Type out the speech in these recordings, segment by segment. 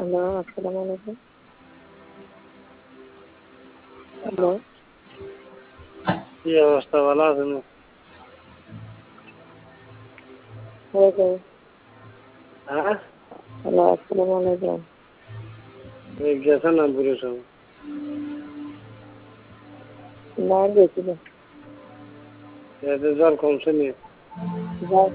Hello, আসসালামু আলাইকুম। Hello, কি অবস্থা, ভালো আছেন? হ্যালো, হ্যাঁ, হ্যালো, আসসালামু আলাইকুম। গেছেন না বুড়ো সব? না গেছি না। এতে জ্বর কমছে নি? যাই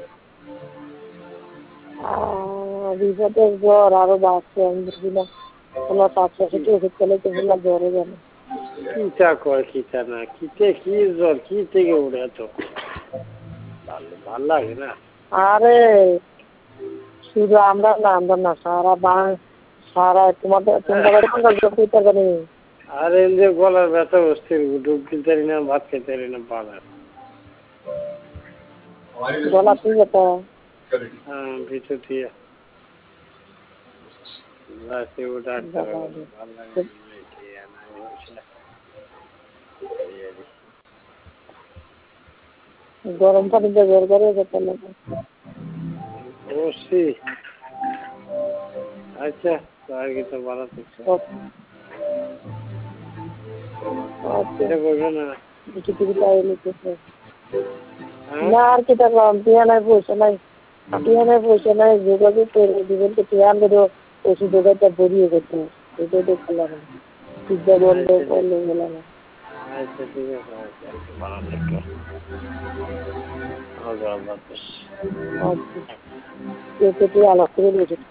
বিপদের জ্বর আরো বাড়ছে, আমি বুঝি না। কোনো 5-6টি ওষুধ খেলে তো বললাম জ্বরে জানে। কিটা কয় কিটা না, কিতে কি জ্বর, কি থেকে উঠে এত? ভাল লাগে না। আরে শুধু আমরা না সারা তোমাদের কইতে পারি। আর এই যে গলার ব্যথা অস্থির, ডুব খেতে পারি না, ভাত খেতে পারি না, পালা। গলা ঠিক আছে। হ্যাঁ, ভিতর দিয়ে রাতে ডাক্তার ভাল লাগে না, খেয়ে নাই হয়েছে। গরম পানি দিয়ে বের করে যেতে লাগে। বসছি। আচ্ছা, আর কি তো ভালো থাকছে। এটা করবে না। না আর কি থাকলাম, টিয়া নাই পয়সা নাই, যোগাযোগ করে দিবেন তো টিয়া আনলে ওষুধ দোকানটা বেরিয়ে গেছে, এটাই তো খেলাম না, পিজ্জা বন্ধ করলে গেলাম। আচ্ছা, ঠিক আছে, আচ্ছা, ভালো থাকো। আল্লাহ হাফেজ। আচ্ছা, আলাপ করে দিয়েছে।